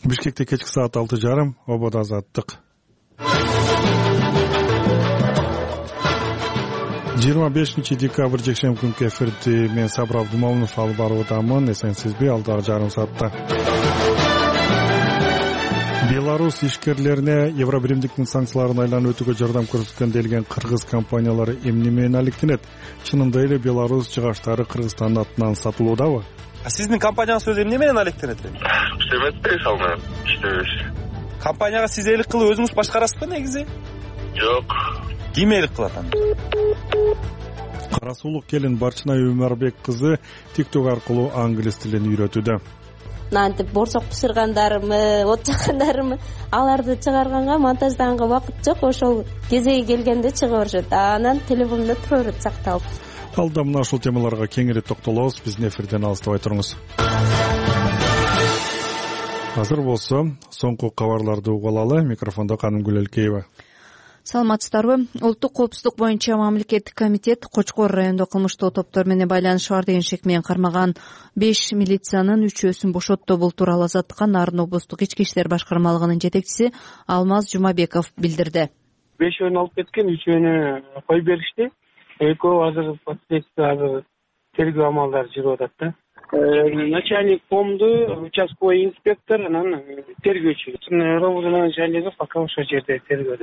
Бишкекте кечки саат 6:30 ободо азаттык. 25 декабрь жекшемби күнкү эфирди мен Сабыр Абдымомунов алып барып атамын. Эсенсизби? Алдагы жарым саатта Беларусь ишкерлерине Евробиримдиктин санкцияларын айланып өтүүгө жардам көрсөткөн делген кыргыз компаниялары эмне менен алектенет? Чынында эле Беларусь жыгачтары Кыргызстандын атынан сатылуудабы? Сиздин компанияңыз өзү эмне менен алектенет? Иштебейт, салмайм, иштебейт. Компанияга сиз элик кылып өзүңүз башкарасызбы негизи? Жок. Ким элик кылат аны? Кара сулук келин Барчынай Өмөрбек кызы TikTok аркылуу англис тилин үйрөтүүдө. Нантип борсок бышыргандарымы, от жаккандарымы аларды чыгарганга, монтаждаганга убакыт жок. Ошол кезеги келгенде чыга беришет. Анан телефондо тура берет сакталып. Алда мына ушул темаларга кеңири токтолобуз. Биздин эфирден алыстабай туруңуз. Азыр болсо соңку кабарларды угуп алалы. Микрофондо Канымгүл Элкеева. Саламатсыздарбы? Улуттук коопсуздук боюнча мамлекеттик комитет Кочкор райондо кылмыштуу топтор менен байланышы бар деген шек менен кармаган 5 милициянын 3-өсүн бошотту. Бул тууралуу Азаттыкка Нарын облустук ички иштер башкармалыгынын жетекчиси Алмаз Жумабеков билдирди. 5-өөнү алып кеткен, 3-өөнү коюп беришти. Экөө азыр подследствие тергөө амалдары жүрүп атат да. Начальник помду, участковый инспектор, анан тергөөчү. Робудун начальниги пока ошол жерде тергөөдө.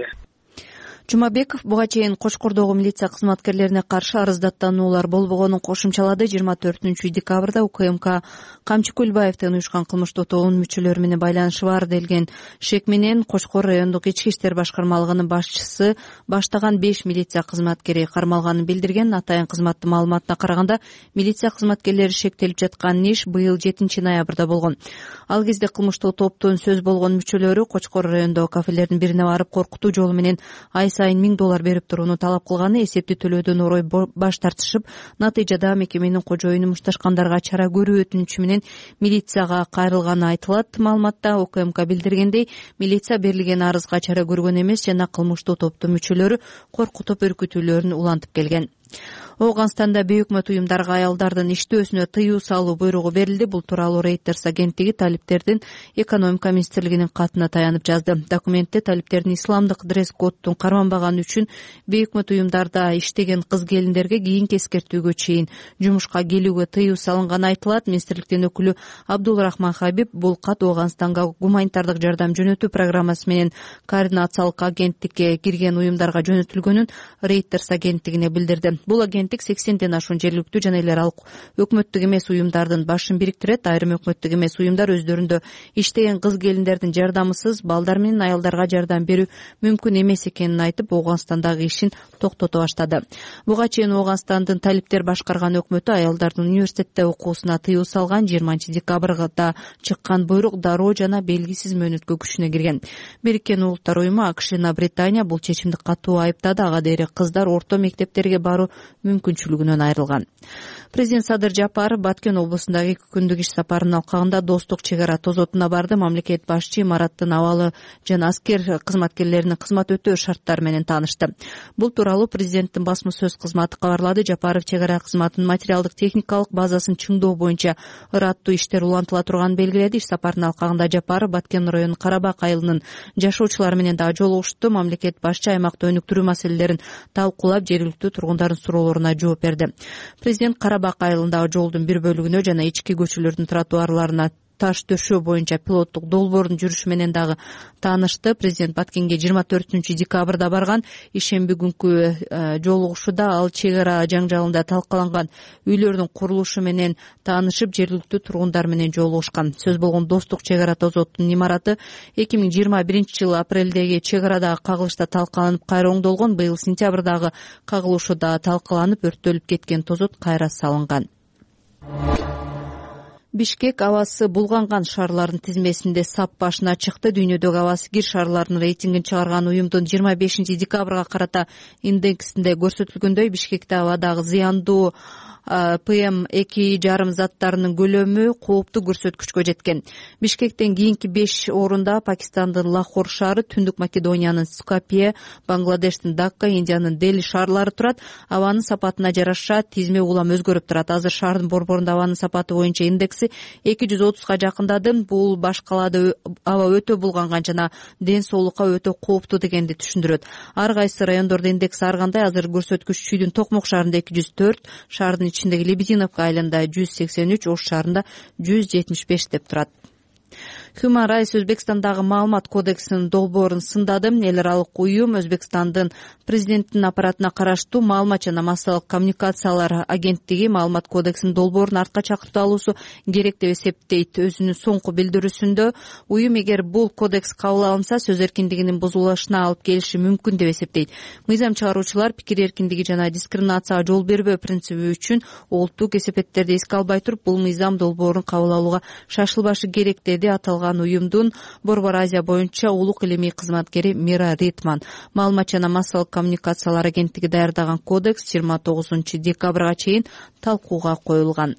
Жумабеков буга чейин Кочкордогу милиция кызматкерлерине каршы арыздаттануулар болбогонун кошумчалады. 24-декабрда УКМК Камчы Көлбаевдин уюшкан кылмыштуу тобунун мүчөлөрү менен байланышы бар делген шек менен Кочкор райондук ички иштер башкармалыгынын башчысы баштаган 5 милиция кызматкери кармалганын билдирген. Атайын кызматтын маалыматына караганда, милиция кызматкерлери шектелип жаткан иш быйыл 7-ноябрда болгон. Ал кезде кылмыштуу топтун сөз болгон мүчөлөрү Кочкор райондогу кафелердин бирине барып коркутуу жолу менен ай сайын $1000 берип турууну талап кылганы, эсепти төлөөдөн орой баш тартышып, натыйжада мекеменин кожоюну мушташкандарга чара көрүү өтүнүчү менен милицияга кайрылганы айтылат. Маалыматта УКМК билдиргендей, милиция берилген арызга чара көргөн эмес жана кылмыштуу топтун мүчөлөрү коркутуп үркүтүүлөрүн улантып келген. Ооганстанда бейөкмөт уюмдарга аялдардын иштөөсүнө тыюу салуу буйругу берилди. Бул тууралуу Reuters агенттиги талиптердин экономика министрлигинин катына таянып жазды. Документте талиптердин исламдык дресс-кодтун карманбаганы үчүн бейөкмөт уюмдарда иштеген кыз-келиндерге кийинки эскертүүгө чейин жумушка келүүгө тыюу салынганы айтылат. Министрликтин өкүлү Абдулрахман Хабиб бул кат Ооганстанга гуманитардык жардам жөнөтүү программасы менен координациялык агенттикке кирген уюмдарга жөнөтүлгөнүн Reuters агенттигине билдирди. Бул агенттик 80ден ашуун жергиликтүү жана эл аралык өкмөттүк эмес уюмдардын башын бириктирет. Айрым өкмөттүк эмес уюмдар өздөрүндө иштеген кыз-келиндердин жардамысыз балдар менен аялдарга жардам берүү мүмкүн эмес экенин айтып, Ооганстандагы ишин токтото баштады. Буга чейин Ооганстандын талиптер башкарган өкмөтү аялдардын университетте окуусуна тыюу салган. 20-декабрда чыккан буйрук дароо жана белгисиз мөөнөткө күчүнө кирген. Бириккен Улуттар уюму АКШ жана Британия бул чечимди катуу айыптады. Ага дейре кыздар орто мектептерге баруу мүмкүнчүлүгүнөн айрылган. Президент Садыр Жапаров Баткен облусундагы 2 күндүк иш сапарынын алкагында Достук чек ара тозотуна барды. Мамлекет башчы имараттын абалы жана аскер кызматкерлеринин кызмат өтөө шарттары менен таанышты. Бул тууралуу президенттин басма сөз кызматы кабарлады. Жапаров чек ара кызматынын материалдык техникалык базасын чыңдоо боюнча ыраттуу иштер улантыла турганын белгиледи. Иш сапарынын алкагында Жапаров Баткен районунун Карабак айылынын жашоочулары менен дагы жолугушту. Мамлекет башчы аймакта өнүктүрүү маселелерин талкуулап, жергиликтүү тургундардын суроолоруна жооп берди. Президент Карабак айылындагы жолдун бир бөлүгүнө жана ички көчөлөрдүн тротуарларына таш төшөө боюнча пилоттук долбоордун жүрүшү менен дагы таанышты. Президент Баткенге 24-декабрда барган. Ишемби күнкү жолугушууда ал чек ара жаңжалында талкаланган үйлөрдүн курулушу менен таанышып, жергиликтүү тургундар менен жолугушкан. Сөз болгон Достук чек ара тозотунун имараты 2021-жылы апрелдеги чек арадагы кагылышта талкаланып, кайра оңдолгон. Быйыл сентябрдагы кагылышууда талкаланып, өрттөлүп кеткен тозот кайра салынган. Бишкек абасы булганган шаарлардын тизмесинде сап башына чыкты. Дүйнөдөгү абасы кир шаарларынын рейтингин чыгарган уюмдун 25-декабрга карата индексинде көрсөтүлгөндөй, Бишкекте абадагы зыяндуу PM2,5 заттарынын көлөмү кооптуу көрсөткүчкө жеткен. Бишкектен кийинки 5 орунда Пакистандын Лахор шаары, Түндүк Македониянын Скопье, Бангладештин Дакка, Индиянын Дели шаарлары турат. Абанын сапатына жараша тизме улам өзгөрүп турат. Азыр шаардын борборунда абанын сапаты боюнча индекс индекси 230 жакындады. Бул баш калаада аба өтө булганган жана ден соолукка өтө кооптуу дегенди түшүндүрөт. Ар кайсы райондордо индекс ар кандай. Азыр көрсөткүч Чүйдүн Токмок шаарында 204, шаардын ичиндеги Лебединовка айылында 183, Ош шаарында 175 деп турат. Human Rights Өзбекстандагы маалымат кодексинин долбоорун сындады. Эл аралык уюм Өзбекстандын президенттин аппаратына караштуу маалымат жана массалык коммуникациялар агенттиги маалымат кодексинин долбоорун артка чакыртып алуусу керек деп эсептейт. Өзүнүн соңку билдирүүсүндө уюм эгер бул кодекс кабыл алынса сөз эркиндигинин бузулушуна алып келиши мүмкүн деп эсептейт. Мыйзам чыгаруучулар пикир эркиндиги жана дискриминацияга жол бербөө принциби үчүн олуттук эсепеттерди эске албай туруп бул мыйзам долбоорун кабыл алууга шашылбашы керек деди аталган уюмдун Борбор Азия боюнча улук илимий кызматкери Мира Ритман. Маалымат жана массалык коммуникациялар агенттиги даярдаган кодекс 29 декабрга чейин талкууга коюлган.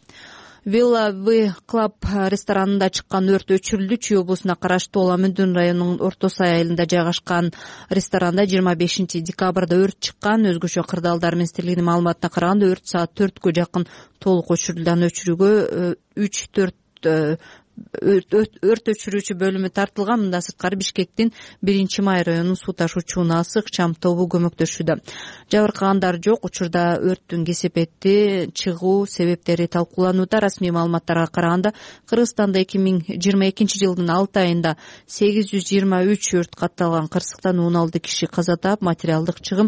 Villa V Club ресторанында чыккан өрт өчүрүлдү. Чүй облусуна караштуу Оламүндүн районунун Орто Сай айылында жайгашкан ресторанда 25 декабрда өрт чыккан. Өзгөчө кырдаалдар министрлигинин маалыматына караганда өрт саат 4кө жакын толук өчүрүлдү. Аны өчүрүүгө 3-4 өрт өчүрүүчү бөлүмү тартылган. Мындан сырткары Бишкектин 1-Май районунун суу ташуучу унаасы ыкчам тобу көмөктөшүүдө. Жабыркагандар жок. Учурда өрттүн кесепети, чыгуу себептери талкууланууда. Расмий маалыматтарга караганда Кыргызстанда 2022 жылдын 6 айында 823 өрт катталган. Кырсыктан 16 киши каза таап, материалдык чыгым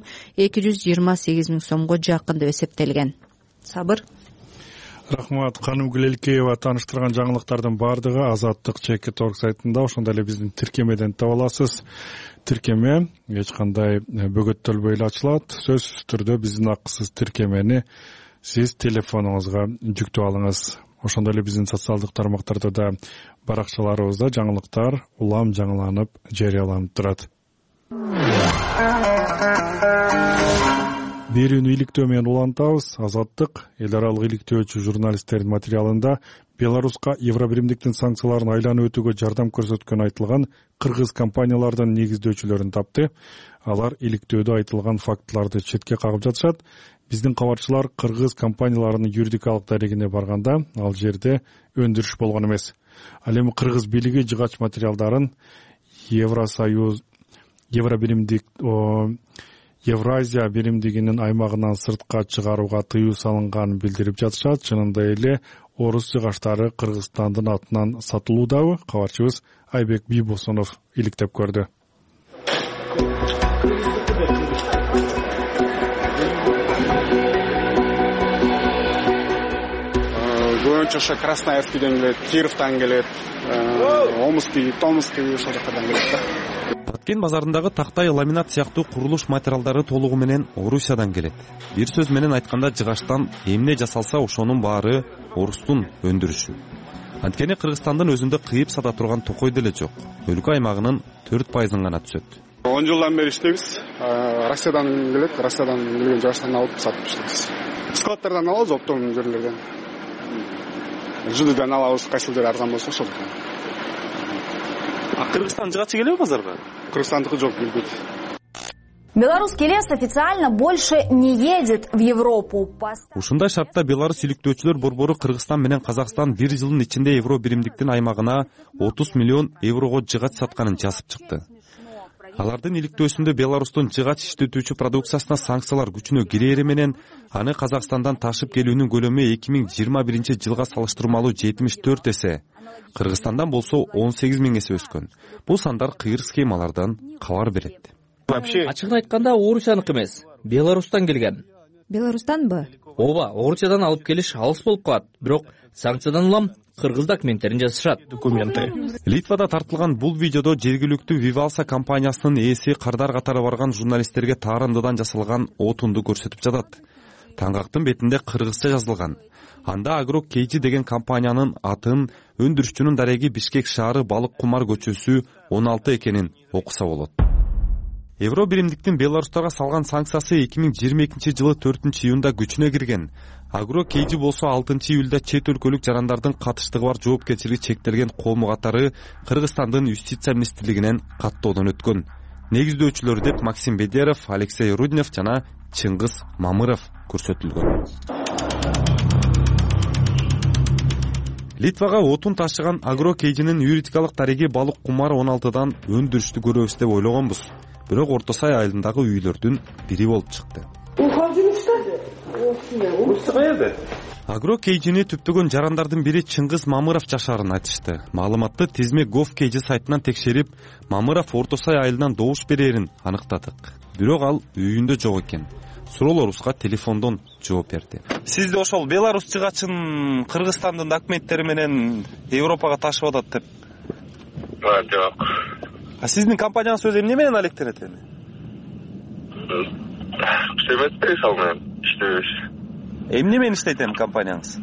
228 миң сомго жакын деп эсептелген. Сабыр. Рахмат. Канымгүл Элкеева тааныштырган жаңылыктардын баардыгы Азаттык ЧК.org сайтында, ошондой эле биздин тиркемеден таба аласыз. Тиркеме эч кандай бөгөттөлбөй эле ачылат. Сөзсүз түрдө биздин акысыз тиркемени сиз телефонуңузга жүктөп алыңыз. Ошондой эле биздин социалдык тармактарда да баракчаларыбызда жаңылыктар улам жаңыланып жарыяланып турат. Берүүнү иликтөө менен улантабыз. Азаттык эл аралык иликтөөчү журналисттердин материалында Беларуска Евробиримдиктин санкцияларын айланып өтүүгө жардам көрсөткөн айтылган кыргыз компаниялардын негиздөөчүлөрүн тапты. Алар иликтөөдө айтылган фактыларды четке кагып жатышат. Биздин кабарчылар кыргыз компанияларынын юридикалык дарегине барганда ал жерде өндүрүш болгон эмес. Ал эми кыргыз бийлиги жыгач материалдарын Евросоюз, Евробиримдик, Евразия биримдигинин аймагынан сыртка чыгарууга тыюу салынган билдирип жатышат. Чынында эле орус жыгачтары Кыргызстандын атынан сатылуудабы? Кабарчыбыз Айбек Бийбосунов иликтеп көрдү. Көбүнчө Красноярскийден келет, Кировтан келет, Омский, Томский ошол жактардан келет да. Баткен базарындагы тактай, ламинат сыяктуу курулуш материалдары толугу менен Орусиядан келет. Бир сөз менен айтканда жыгачтан эмне жасалса ошонун баары орустун өндүрүшү. Анткени Кыргызстандын өзүндө кыйып сата турган токой деле жок. Өлкө аймагынын 4% гана түшөт. 10 жылдан бери иштейбиз. Россиядан келет, Россиядан келген жыгачтан алып сатып иштейбиз. Складтардан алабыз, оптом жерлерден. Жыдыдан алабыз, кайсыл жер арзан болсо ошол. Кыргызстан жыгачы келеби базарга? Кыргызстандыкы жок, келбейт. Белорусский лес официально больше не едет в Европу. Ушундай шартта Беларусь иликтөөчүлөр борбору Кыргызстан менен Казакстан бир жылдын ичинде Евробиримдиктин аймагына 30 миллион еврого жыгач сатканын жазып чыкты. Алардын иликтөөсүндө Беларустун жыгач иштетүүчү продукциясына санкциялар күчүнө кирери менен аны Казакстандан ташып келүүнүн көлөмү 2021 жылга салыштырмалуу 74 эсе, Кыргызстандан болсо 18 миң эсе өскөн. Бул сандар кыйыр схемалардан кабар берет. Ачыгын айтканда Орусияныкы эмес, Беларустан келген. Беларустанбы? Ооба, Орусиядан алып келиш алыс болуп калат, бирок санкциядан улам кыргыз документтерин жасашат. Литвада тартылган бул видеодо жергиликтүү Vivalsa компаниясынын ээси кардар катары барган журналисттерге таарындыдан жасалган отунду көрсөтүп жатат. Таңгактын бетинде кыргызча жазылган. Анда Агро Кейджи деген компаниянын атын, өндүрүшчүнүн дареги Бишкек шаары балык кумар көчөсү 16 экенин окуса болот. Евробиримдиктин Беларустарга салган санкциясы 2022 жылы 4-июнда күчүнө кирген. Агро Кейджи болсо 6-июлда чет өлкөлүк жарандардын катыштыгы бар жоопкерчилиги чектелген коому катары Кыргызстандын юстиция министрлигинен каттоодон өткөн. Негиздөөчүлөр деп Максим Бедеров, Алексей Руднев жана Чыңгыз Мамыров көрсөтүлгөн. Литвага отун ташыган Агро Кейжинин юридикалык дареги балык кумары 16дан өндүрүштү көрөбүз деп ойлогонбуз. Бирок Орто Сай айылындагы үйлөрдүн бири болуп чыкты. Агро Кейжини түптөгөн жарандардын бири Чыңгыз Мамыров жашаарын айтышты. Маалыматты Тизме Gov.kg сайтынан текшерип, Мамыров Орто Сай айылынан добуш берерин аныктадык. Бирок ал үйүндө жок экен. Суроолорубузга телефондон жооп берди. Сизди ошол Беларусь жыгачын Кыргызстандын документтери менен Европага ташып атат деп. Жок. Сиздин компанияңыз өзү эмне менен алектенет эми? Иштебейт ал менен, иштебейт. Эмне менен иштейт эми компанияңыз?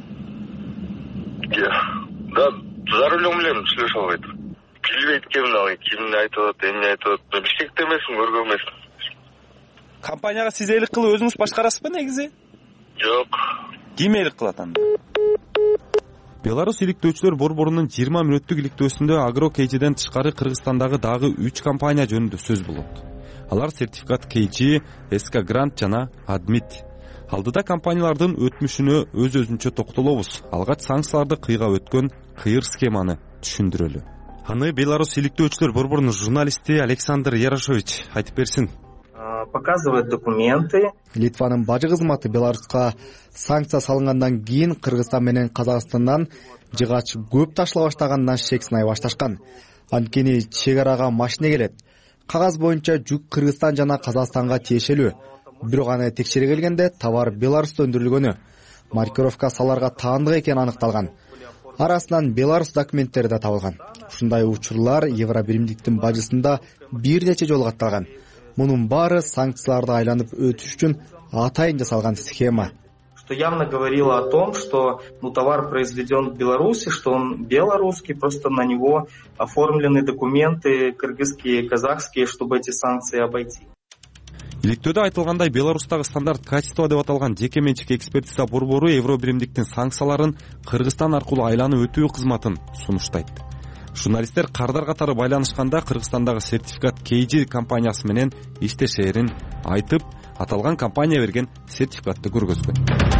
Да, за рулем элем сүйлөшө албайт. Билбейт кимди айтып атат, эмне айтып атат. Бишкекте эмесмин, көргөн эмесмин. Компанияга сиз элик кылып өзүңүз башкарасызбы негизи? Жок. Ким элик кылат анда? Беларусь иликтөөчүлөр борборунун 20 мүнөттүк иликтөөсүндө Агро Кейжиден тышкары Кыргызстандагы дагы 3 компания жөнүндө сөз болот. Алар сертификат Кейжи, СК Грант жана Адмит. Алдыда компаниялардын өтмүшүнө өз-өзүнчө токтолобуз. Алгач санкцияларды кыйгап өткөн кыйыр схеманы түшүндүрөлү. Аны Беларусь иликтөөчүлөр борборунун журналисти Александр Ярошович айтып берсин. Показывают документы. Литванын бажы кызматы Беларуска санкция салынгандан кийин Кыргызстан менен Казакстандан жыгач көп ташыла баштагандан шек сынай башташкан. Анткени чек арага машина келет. Кагаз боюнча жүк Кыргызстан жана Казакстанга тиешелүү. Бирок аны текшере келгенде товар Беларусьта өндүрүлгөнү, маркировка саларга таандык экени аныкталган. Арасынан Беларусь документтери да табылган. Ушундай учурлар Евробиримдиктин бажысында бир нече жолу катталган. Мунун баары санкцияларды айланып өтүш үчүн атайын жасалган схема. Что явно говорило о том, что товар произведен в Беларуси, что он белорусский, просто на него оформлены документы кыргызские, казахские, чтобы эти санкции обойти. Иликтөөдө айтылгандай, Беларустагы стандарт качество деп аталган жеке менчик экспертиза борбору Евробиримдиктин санкцияларын Кыргызстан аркылуу айланып өтүү кызматын сунуштайт. Журналисттер кардар катары байланышканда Кыргызстандагы сертификат Кейжи компаниясы менен иштешээрин айтып, аталган компания берген сертификатты көргөзгөн.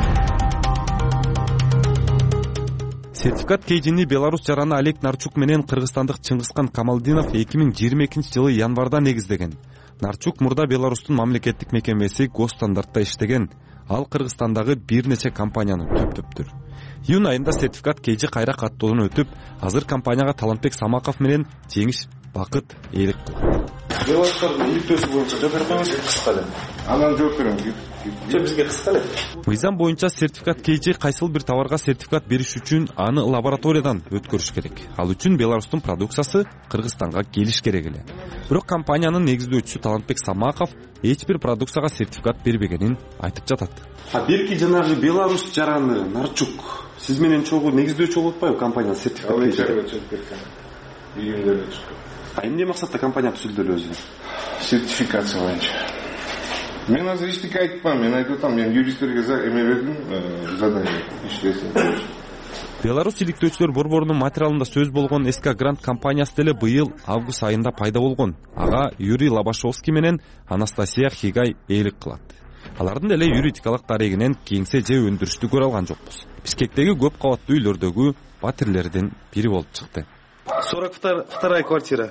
Сертификат Кейжини Беларусь жараны Олег Нарчук менен кыргызстандык Чыңгызкан Камалдинов 2022 январда негиздеген. Нарчук мурда Беларустун мамлекеттик мекемеси Госстандартта иштеген. Ал Кыргызстандагы бир нече компанияны түптүптүр. Июнь айында сертификат Кейжи кайра каттоодон өтүп, азыр компанияга Талантбек Самаков менен Жеңиш Бакыт ээлик кылат. Беларустардын иликтөөсү боюнча жооп бере койбойсуз кыска эле. Анан жооп берем. Бизге кыска эле. Мыйзам боюнча сертификат Кейжи кайсыл бир товарга сертификат бериш үчүн аны лабораториядан өткөрүш керек. Ал үчүн Беларустун продукциясы Кыргызстанга келиш керек эле. Бирок компаниянын негиздөөчүсү Талантбек Самаков эч бир продукцияга сертификат бербегенин айтып жатат. Берки жанагы Беларусь жараны Нарчук сиз менен чогуу негиздөөчү болуп атпайбы компания сертификат берген? Июньдө чыкты. Эмне максатта компания түзүлдү эле өзү? Сертификация боюнча. Мен азыр эчтеке айтпам, мен айтып атам, мен юристтерге эме бердим, задание иштесин. Беларусь иликтөөчүлөр борборунун материалында сөз болгон СК Грант компаниясы деле быйыл август айында пайда болгон. Ага Юрий Лабашовский менен Анастасия Хигай ээлик кылат. Алардын деле юридикалык дарегинен кеңсе же өндүрүштү көрө алган жокпуз. Бишкектеги көп кабаттуу үйлөрдөгү батирлердин бири болуп чыкты. 42-я квартира.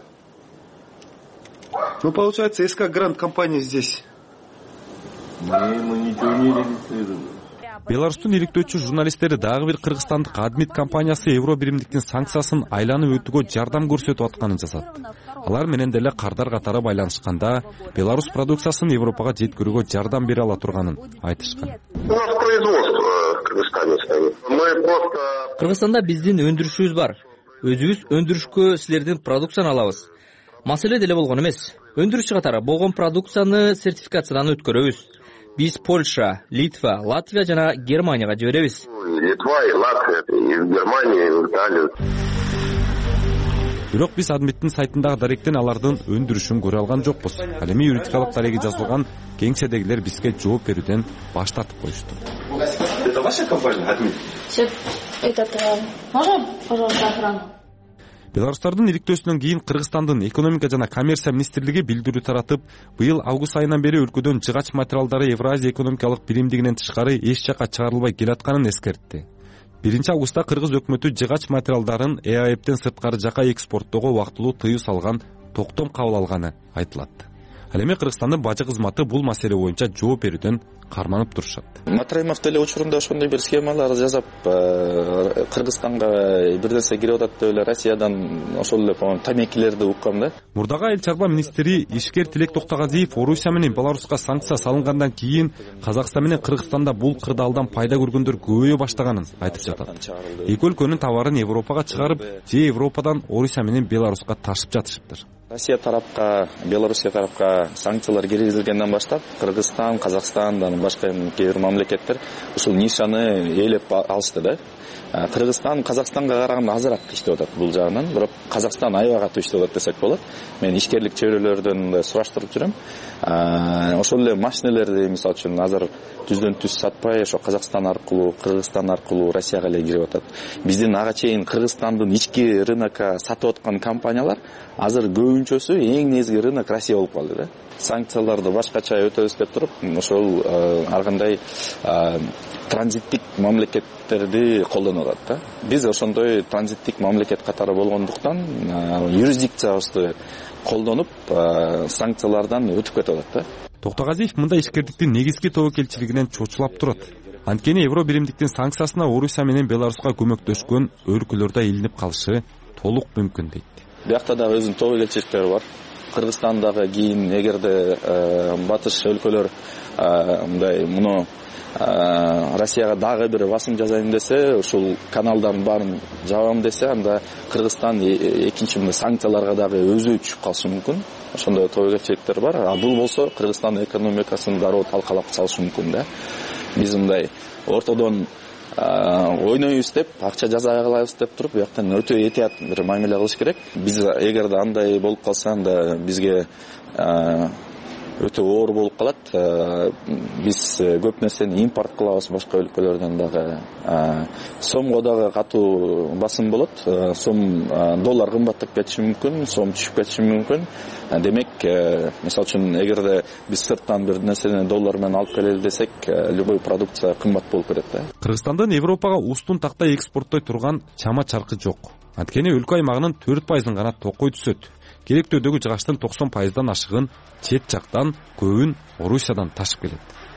Ну, получается, СК Грант компания здесь. Мы ничего не регистрировали. Беларустун иликтөөчү журналисттери дагы бир кыргызстандык Адмит компаниясы Евробиримдиктин санкциясын айланып өтүүгө жардам көрсөтүп атканын жазат. Алар менен деле кардар катары байланышканда Беларусь продукциясын Европага жеткирүүгө жардам бере ала турганын айтышкан. У нас производство в Кыргызстане стоит. Мы просто... Кыргызстанда биздин өндүрүшүбүз бар. Өзүбүз өндүрүшкө силердин продукцияны алабыз. Маселе деле болгон эмес. Өндүрүшчү катары болгон продукцияны сертификациядан өткөрөбүз. Биз Польша, Литва, Латвия жана Германияга жиберебиз. Литва и Латвия, и Германия, и Италия. Бирок биз Адмиттин сайтындагы даректен алардын өндүрүшүн көрө алган жокпуз. Ал эми юридикалык дареги жазылган кеңседегилер бизге жооп берүүдөн баш тартып коюшту. Это ваша компания, Адмит? Можно, пожалуйста, охрану? Беларустардын иликтөөсүнөн кийин Кыргызстандын экономика жана коммерция министрлиги билдирүү таратып, быйыл август айынан бери өлкөдөн жыгач материалдары Евразия экономикалык биримдигинен тышкары эч жакка чыгарылбай келатканын эскертти. 1-августта кыргыз өкмөтү жыгач материалдарын ЭАЭптен сырткары жака экспорттоого убактылуу тыюу салган токтом кабыл алганы айтылат. Ал эми Кыргызстандын бажы кызматы бул маселе боюнча жооп берүүдөн карманып турушат. Матраимов деле учурунда ошондой бир схемалар жасап, Кыргызстанга бир нерсе кирип атат деп эле Россиядан ошол эле тамекилерди уккам да. Мурдагы айыл чарба министри Ишкер Тилек Токтогазиев Орусия менен Беларуска санкция салынгандан кийин Казакстан менен Кыргызстанда бул кырдаалдан пайда көргөндөр көбөйө баштаганын айтып жатат. Эки өлкөнүн товарын Европага чыгарып, же Европадан Орусия менен Беларуска ташып жатышыптыр. Россия тарапка, Белоруссия тарапка санкциялар киргизилгенден баштап, Кыргызстан, Казакстан, башка кээ бир мамлекеттер ушул нишаны ээлеп алышты да. Кыргызстан Казакстанга караганда азыраак иштеп атат бул жагынан, бирок Казакстан аябай катуу иштеп атат десек болот. Мен ишкерлик чөйрөлөрдөн сураштырып жүрөм. Ошол эле машинелерди мисалы үчүн азыр түздөн түз сатпай, ошо Казакстан аркылуу, Кыргызстан аркылуу Россияга эле кирип атат. Биздин ага чейин Кыргызстандын ички рынокко сатып аткан компаниялар азыр көбүнчөсү эң негизги рынок Россия болуп калды да. Санкцияларды башкача өтөбүз деп туруп, ошол ар кандай транзиттик мамлекеттерди колдонуп атат да. Биз ошондой транзиттик мамлекет катары болгондуктан юрисдикциябызды колдонуп санкциялардан өтүп кетип атат да. Токтогазиев мындай ишкердиктин негизги тобокелчилигинен чочулап турат. Анткени Евро биримдиктин санкциясына Орусия менен Беларуска көмөктөшкөн өлкөлөрдө илинип калышы толук мүмкүн дейт. Биякта дагы өзүнүн тобокелчиликтери бар. Кыргызстандагы кийин эгерде батыш өлкөлөр мындай муну Россияга дагы бир басым жасайм десе, ушул каналдардын баарын жабам десе, анда Кыргызстан экинчи мындай санкцияларга дагы өзү түшүп калышы мүмкүн. Ошондой тобокелчиликтер бар. Бул болсо Кыргызстан экономикасын дароо талкалап салышы мүмкүн да. Биз мындай ортодон ойнойбуз деп, акча жаза кылабыз деп туруп, бияктан өтө этият бир мамиле кылыш керек. Биз эгерде андай болуп калса, анда бизге өтө оор болуп калат. Биз көп нерсени импорт кылабыз башка өлкөлөрдөн дагы. Сомго дагы катуу басым болот. Сом доллар кымбаттап кетиши мүмкүн, сом түшүп кетиши мүмкүн. Демек, мисалы үчүн эгерде биз сырттан бир нерсени доллар менен алып келели десек, любой продукция кымбат болуп кетет да. Кыргызстандын Европага устун тактай экспорттой турган чама чаркы жок. Анткени өлкө аймагынын 4% гана токой түсөт. Керектөөдөгү жыгачтын 90%дан ашыгын чет жактан, көбүн Орусиядан ташып келет.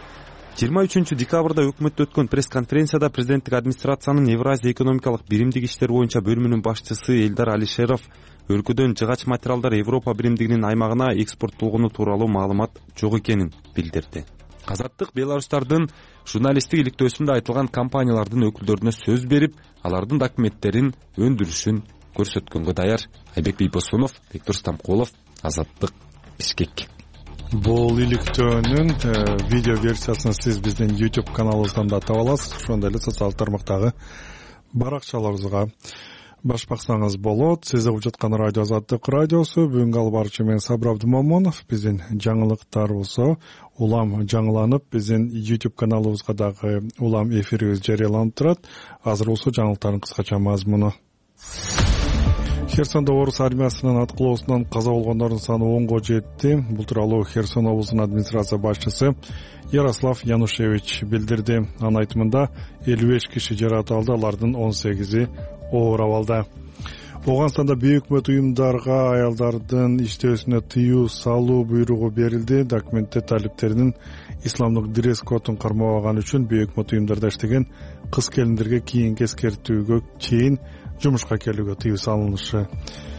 23 декабрда өкмөттө өткөн пресс-конференцияда президенттик администрациянын Евразия экономикалык биримдик иштер боюнча бөлүмүнүн башчысы Элдар Алишеров өлкөдөн жыгач материалдар Европа биримдигинин аймагына экспорттолгону тууралуу маалымат жок экенин билдирди. Азаттык беларустардын журналисттик иликтөөсүндө айтылган компаниялардын өкүлдөрүнө сөз берип, алардын документтерин өндүрүшүн көрсөткөнгө даяр. Айбек Бейбосунов, Бектур Стамкулов, Азаттык, Бишкек. Бул иликтөөнүн видео версиясын сиз биздин YouTube каналыбыздан да таба аласыз. Ошондой эле социалдык тармактагы баракчаларыбызга башпаксаңыз болот. Сиз угуп жаткан радио Азаттык радиосу. Бүгүнкү алып баруучу мен Сабыр Абдымомунов. Биздин жаңылыктар болсо улам жаңыланып, биздин YouTube каналыбызга дагы улам эфирибиз жарыяланып турат. Азыр болсо жаңылыктардын кыскача мазмуну. Херсонда орус армиясынын аткылоосунан каза болгондордун саны 10го жетти. Бул тууралуу Херсон облусунун администрация башчысы Ярослав Янушевич билдирди. Анын айтымында 55 киши жаракат алды, алардын 18и оор абалда. Ооганстанда бейөкмөт уюмдарга аялдардын иштөөсүнө тыюу салуу буйругу берилди. Документте талиптеринин исламдык дресс-кодун кармабаганы үчүн бейөкмөт уюмдарда иштеген кыз-келиндерге кийинки эскертүүгө чейин жумушка келүүгө тыюу салынганы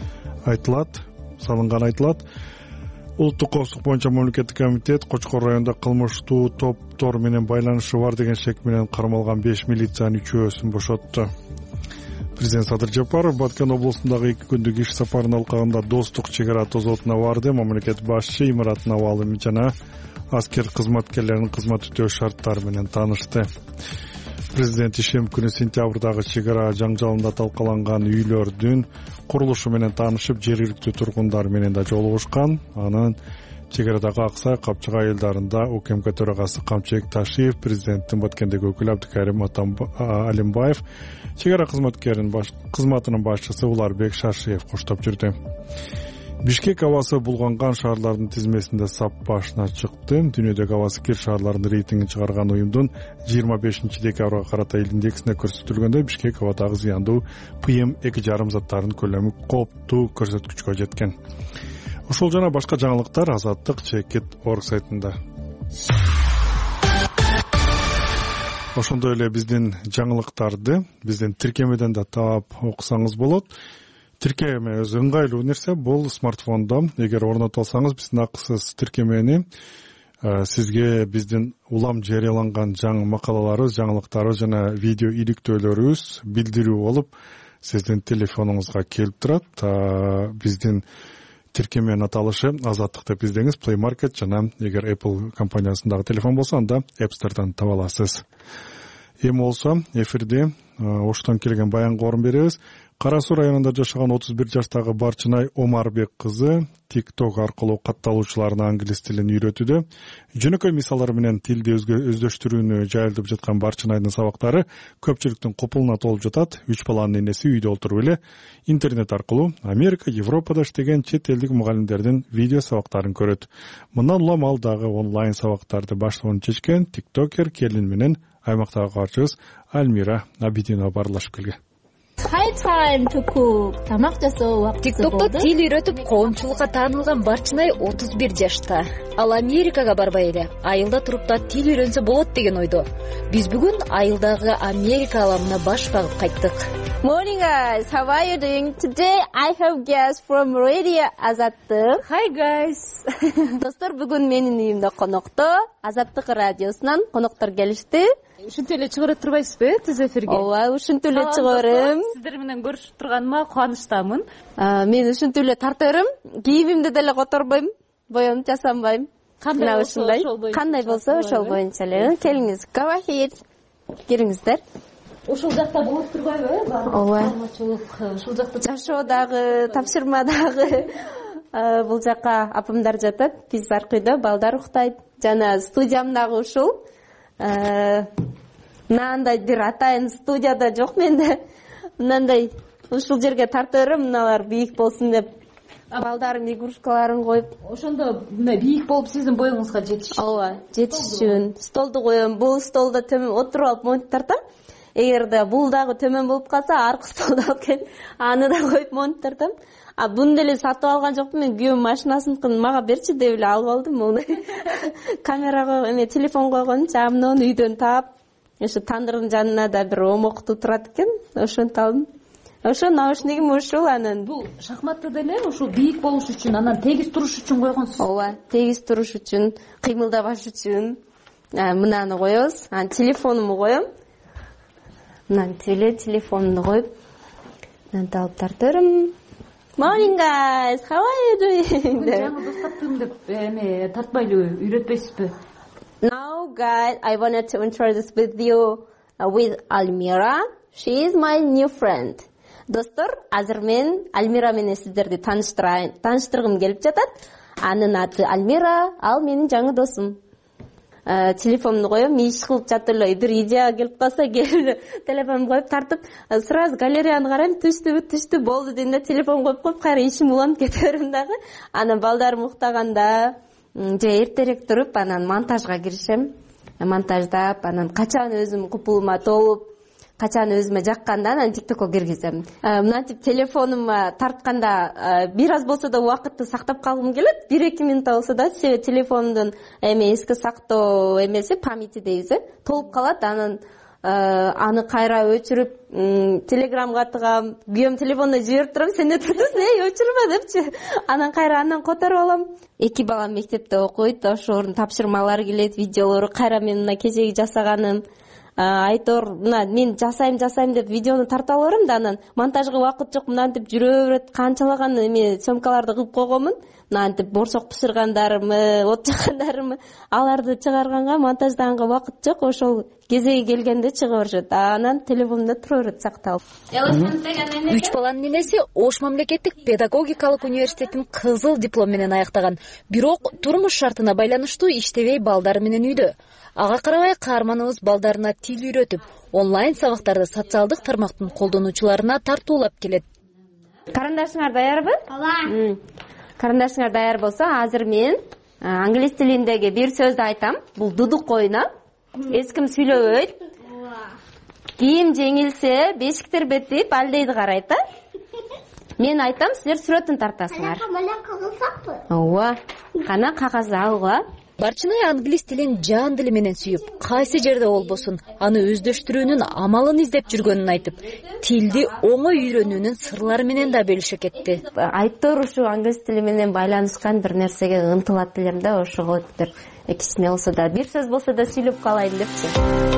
айтылат. Улуттук коопсуздук боюнча мамлекеттик комитет Кочкор районунда кылмыштуу топтор менен байланышы бар деген шек менен кармалган 5 милициянын 3-өсүн бошотту. Президент Садыр Жапаров Баткен облусундагы 2 күндүк иш сапарын алкагында Достук чек ара тозотуна барды. Мамлекет башчы имараттын абалы жана аскер кызматкерлеринин кызмат өтөө шарттары менен таанышты. Президент ишем күнү сентябрдагы чек ара жаңжалында талкаланган үйлөрдүн курулушу менен таанышып, жергиликтүү тургундар менен да жолугушкан. Анын чек арадагы Аксай, Капчыга айылдарында УКМК төрагасы Камчыбек Ташиев, президенттин Баткендеги өкүлү Абдыкарим Алимбаев, чек ара кызматынын башчысы Уларбек Шашиев коштоп жүрдү. Бишкек абасы булганган шаарлардын тизмесинде сап башына чыкты. Дүйнөдөгү абасы кир шаарлардын рейтингин чыгарган уюмдун 25 декабрга карата индексине көрсөтүлгөндө Бишкек абадагы зыяндуу PM2,5 заттарынын көлөмү кооптуу көрсөткүчкө жеткен. Ушул жана башка жаңылыктар Азаттык Чекит.org сайтында. Ошондой эле биздин жаңылыктарды биздин тиркемеден да таап окусаңыз болот. Тиркеме өзү ыңгайлуу нерсе, бул смартфондо эгер орнотуп алсаңыз биздин акысыз тиркемени сизге биздин улам жарыяланган жаңы макалаларыбыз, жаңылыктарыбыз жана видео иликтөөлөрүбүз билдирүү болуп сиздин телефонуңузга келип турат. Биздин тиркеменин аталышы Азаттык деп издеңиз, Play Market жана эгер Apple компаниясындагы телефон болсо анда App Store'дан таба аласыз. Эми болсо эфирде Оштон келген баянга орун беребиз. Кара Суу районунда жашаган 31 жаштагы Барчынай Омарбек кызы TikTok аркылуу катталуучуларына англис тилин үйрөтүүдө. Жөнөкөй мисалдар менен тилди өздөштүрүүнү жайылтып жаткан Барчынайдын сабактары көпчүлүктүн купулуна толуп жатат. 3 баланын энеси үйдө отуруп эле интернет аркылуу Америка, Европада иштеген чет элдик мугалимдердин видео сабактарын көрөт. Мындан улам ал дагы онлайн сабактарды баштоону чечкен тиктокер келин менен аймактагы каарчыбыз Альмира Абидинова баарлашып келген. Тамак жасоо убакыты. TikTok'то тил үйрөтүп коомчулукка таанылган Барчынай 31 жашта. Ал Америкага барбай эле айылда туруп да тил үйрөнсө болот деген ойдо. Биз бүгүн айылдагы Америка аламына баш багып кайттык. Morning guys, how are you doing? Today I have guests from Radio Азаттык. Hi guys. Достор, бүгүн менин үйүмдө конокто Азаттык радиосунан коноктор келишти. Ушинтип эле чыгара турбайсызбы түз эфирге? Ооба, ушинтип эле чыгарым. Сиздер менен көрүшүп турганыма кубанычтамын. Мен ушинтип эле тартырым. Кийимимди деле которбойм, боёмду жасанбайм. Кандай болсо ошол боюнча эле. Келиңиз, go ahead. Кириңиздер. Ушул жакта болуп турбайбы? Ооба. Ушул жакта жашоодагы, тапшырмадагы бул жака апамдар жатат. Биз аркыйда балдар уктайт. Жана студиямдагы ушул. Мынандай бир атайын студияда жок менде. Мынандай ушул жерге тартырым, мыналар бийик болсун деп. Балдарым игрушкаларын коюп. Ошондо бийик болуп сиздин боюңузга жетиш. Ооба, жетиш үчүн столду коем. Бул столдо төмөн отуруп алып монитор тартам. Эгерде бул дагы төмөн болуп калса, аркы столду алып келип, аны да коюп монитор тартам. Буну деле сатып алган жокмун. Мен күйөөм машинасын мага берчи деп эле алып алдым. Муну камерага эме телефон койгон, жамын үйдөн таап, ошо тандырдын жанына да бир омокту турат экен. Ошонтип алдым. Ошо наушнигим ушул, анан бул шахматты деле ушул бийик болуш үчүн, анан тегиз туруш үчүн койгонсуз. Ооба, тегиз туруш үчүн, кыймылдабаш үчүн. Мынаны коебуз. Анан телефонумду коем. Мынан телефонумду коюп, мынан алып тартырым. Morning guys, how are you doing? Жаңы достаптым деп эме тартпайлы үйрөтпөйсүзбү? Now guys, I wanted to introduce with you with Almira. She is my new friend. Достор, азыр мен Альмира менен сиздерди тааныштыргым келип жатат. Анын аты Альмира, ал менин жаңы досум. Телефонумду коем, иш кылып жатып эле бир идея келип калса, телефонумду коюп тартып, сразу галереяны карайм, түштү болду дейм да, телефон коюп кайра ишим уланып кетерим дагы. Анан балдарым уктаганда же эртерээк туруп, анан монтажга киришем. Монтаждап, анан качан өзүм купулума толуп, качан өзүмө жакканда анан TikTok'ко киргизем. Мынантип телефонума тартканда бир аз болсо да убакытты сактап калгым келет. 1-2 минут болсо да себеби телефондун эме эске сактоо эмеси, памяти дейбиз, толуп калат. Анан аны кайра өчүрүп Телеграмга тыгам. Күйөөм телефонду жиберип турам, сен не турасың, өчүрбө депчи. Анан кайра андан которуп алам. 2 балам мектепте окуйт, ошонун тапшырмалары келет, видеолору кайра мен мына кечеги жасаганым айтор, мына мен жасайм деп видеону тарта аларым да, анан монтажга убакыт жок, мынантип жүрө берет, канчалаган эме сөмкаларды кылып койгонмун. Мынантип борсок бышыргандарымы, от жаккандарымы, аларды чыгарганга, монтаждаганга убакыт жок. Ошол кезеги келгенде чыга беришет. Анан телефонумда тура берет сакталып. 3 баланын энеси Ош мамлекеттик педагогикалык университетин кызыл диплом менен аяктаган. Бирок турмуш шартына байланыштуу иштебей балдары менен үйдө. Ага карабай каарманыбыз балдарына тил үйрөтүп, онлайн сабактарды социалдык тармактын колдонуучуларына тартуулап келет. Карандашыңар даярбы? Ооба. карандашыңар даяр болсо, азыр мен англис тилиндеги бир сөздү айтам. Бул дудук ойуну. Эч ким сүйлөбөйт. Ким жеңилсе, бешиктер бетип алдейди карайт. Мен айтам, силер сүрөтүн тартасыңар. Ооба. Кана кагазды алгыла. Барчынай англис тилин жан дили менен сүйүп, кайсы жерде болбосун, аны өздөштүрүүнүн амалын издеп жүргөнүн айтып, тилди оңой үйрөнүүнүн сырлары менен да бөлүшө кетти. Айтор ушу англис тили менен байланышкан бир нерсеге ынтылат элем да, ошого бир кичине болсо да, бир сөз болсо да сүйлөп калайын депчи.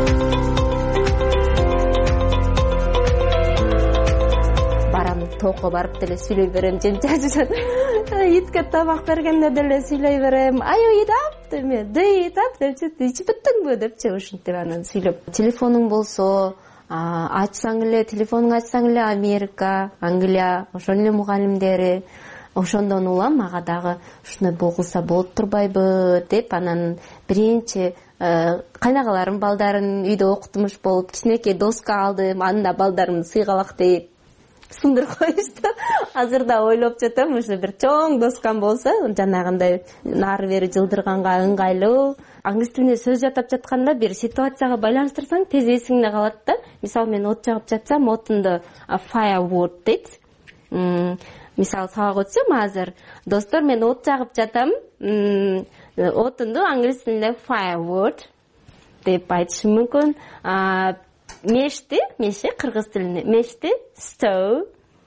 Барам тоокко барып деле сүйлөй берем, жемчажып. Итке тамак бергенде деле сүйлөй берем. Ай уйдап, деме, дейдап депчи, ичип бүттүңбү депчи, ушинтип анан сүйлөп. Телефонуң болсо, ачсаң эле, телефонуң ачсаң эле Америка, Англия, ошол эле мугалимдери, ошондон улам мага дагы ушуну болгулса болот турбайбы деп, анан биринчи кайнагаларым балдарын үйдө окутмуш болуп, кичинекей доска алдым, анда балдарымды сыйгалак деп сындырып коюшту. Азыр да ойлоп жатам, ушу бир чоң доскам болсо, жанагындай нары бери жылдырганга ыңгайлуу. Англис тилинде сөз жатап жатканда бир ситуацияга байланыштырсаң, тез эсиңде калат да. Мисалы, мен от жагып жатсам, отунду firewood дейт. Мисалы, сабак өтсөм азыр, достор, мен от жагып жатам, отунду англис тилинде firewood деп айтышым мүмкүн. Мешти, кыргыз тилинде мешти, stove,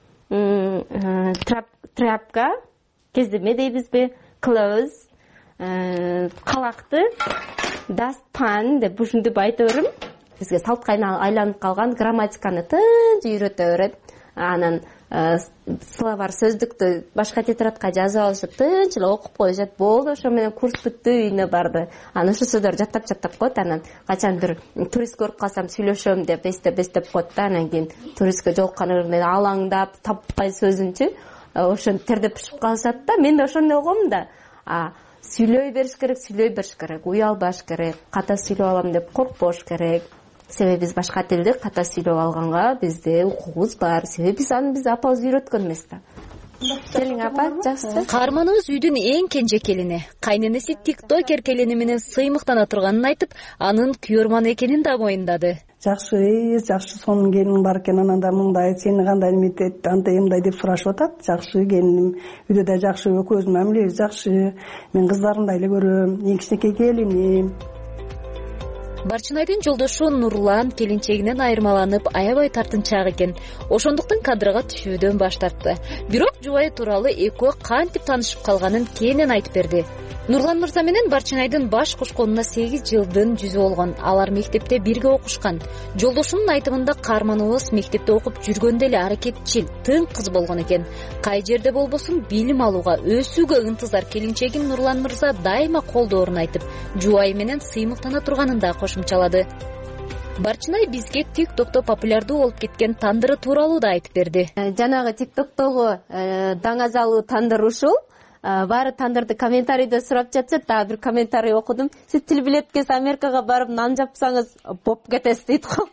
тряпка, кездеме дейбизби, clothes, калакты, dustpan деп ушинтип айта берем. Бизге салтка айланып калган грамматиканы тынч үйрөтө берет. Анан словарь сөздүктү башка тетрадка жазып алышып, тынч эле окуп коюшат. Болду, ошо менен курс бүттү, үйүнө барды. Анан ушу сөздөрдү жаттап коет. Анан качан бир турист көрүп калсам сүйлөшөм деп эстеп коет да. Анан кийин туристке жолуккан алаңдап, таппай сөзүнчү, ошону тердеп пышып калышат да. Мен да ошондой болгом да. Сүйлөй бериш керек, уялбаш керек, ката сүйлөп алам деп коркпош керек. Себеби биз башка тилди ката сүйлөп алганга бизде укугубуз бар. Себеби биз апабыз үйрөткөн эмес да. Келиң апа, жакшы. Каарманыбыз үйдүн эң кенже келини. Кайненеси тиктокер келини менен сыймыктана турганын айтып, анын күйөрман экенин да моюндады. Жакшы, сонун келиниң бар экен, анан да мындай, сени кандай эметет, андай эмдай деп сурашып атат. Жакшы келиним, үйдө да жакшы, экөөбүздүн мамилебиз жакшы. Мен кыздарымдай эле көрөм, эң кичинекей келиним. Барчынайдын жолдошу Нурлан келинчегинен айырмаланып, аябай тартынчаак экен. Ошондуктан кадрга түшүүдөн баш тартты. Бирок жубайы тууралуу экөө кантип таанышып калганын кенен айтып берди. Нурлан мырза менен Барчынайдын баш кошконуна 8 жылдын жүзү болгон. Алар мектепте бирге окушкан. Жолдошунун айтымында каарманыбыз мектепте окуп жүргөндө эле аракетчил, тың кыз болгон экен. Кай жерде болбосун билим алууга, өсүүгө ынтызар келинчегин Нурлан мырза дайыма колдоорун айтып, жубайы менен сыймыктана турганын да кошумчалады. Барчынай бизге TikTokто популярдуу болуп кеткен тандыры тууралуу да айтып берди. Жанагы TikToктогу даңазалуу тандыр ушул. Баары тандырды комментарийде сурап жатышат. Дагы бир комментарий окудум. Сиз тил билет экенсиз, Америкага барып нан жапсаңыз боп кетесиз дейт го.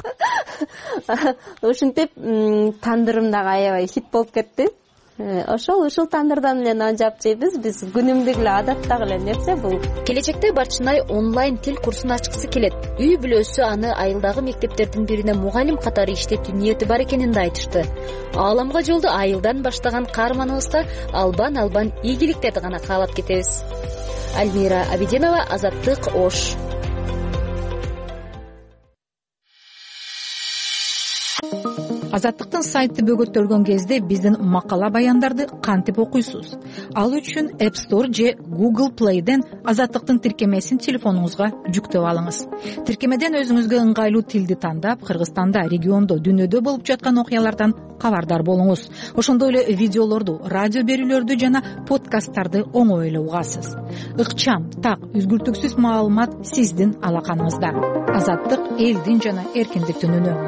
Ушинтип тандырым дагы аябай хит болуп кетти. Ушул тандырдан эле нан жап жейбиз. Биз күнүмдүк эле адаттагы эле нерсе бул. Келечекте Барчынай онлайн тил курсун ачкысы келет. Үй бүлөсү аны айылдагы мектептердин бирине мугалим катары иштетүү ниети бар экенин да айтышты. Ааламга жолду айылдан баштаган каарманыбызга албан ийгиликтерди гана каалап кетебиз. Альмира Абидинова, Азаттык, Ош. Азаттыктын сайты бөгөттөлгөн кезде биздин макала баяндарды кантип окуйсуз? Ал үчүн App Store же Google Play'ден Азаттыктын тиркемесин телефонуңузга жүктөп алыңыз. Тиркемеден өзүңүзгө ыңгайлуу тилди тандап, Кыргызстанда, региондо, дүйнөдө болуп жаткан окуялардан кабардар болуңуз. Ошондой эле видеолорду, радио берүүлөрдү жана подкасттарды оңой эле угасыз. Ыкчам, так, үзгүлтүксүз маалымат сиздин алаканыңызда. Азаттык элдин жана эркиндиктин үнү.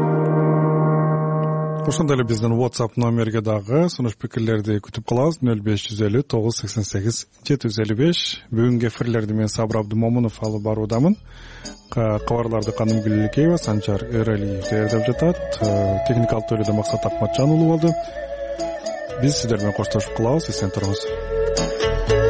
Ошондой эле биздин WhatsApp номерге дагы сунуш пикирлерди күтүп калабыз. 0550 988 755. Бүгүнкү эфирлерди мен Сабыр Абдымомунов алып баруудамын. Кабарларды Каным Гүлүлүкеева, Санчар Эралиев даярдап жатат. Техникалык төлөдө Максат Акматжан уулу болду. биз сиздер менен коштошуп калабыз. Эсен туруңуз.